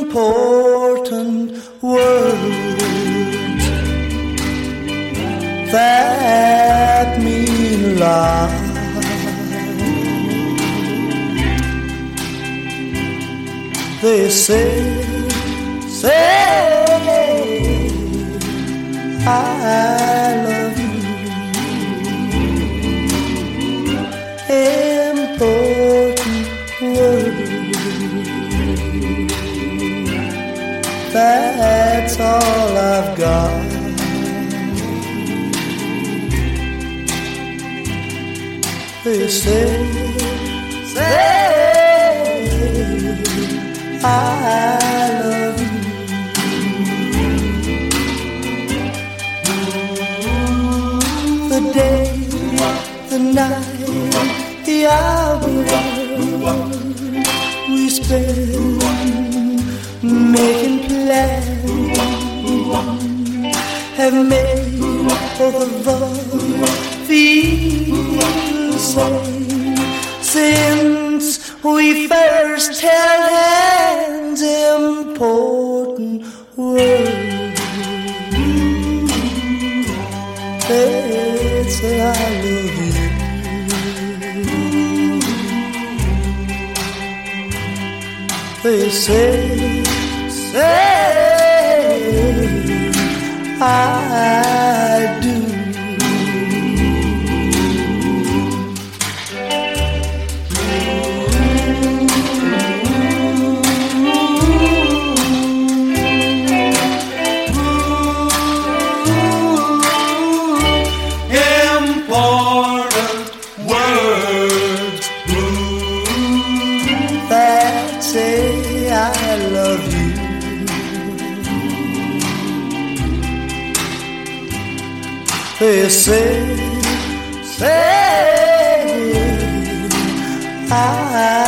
important words that mean a lot. They say I love you. Important words, that's all I've got. They say I love you. The day, the night, the hour we spend making plans have made both of us feel the same since we first held hands. Important words, they say I love you. They say I do. Important words that say I love you. They say I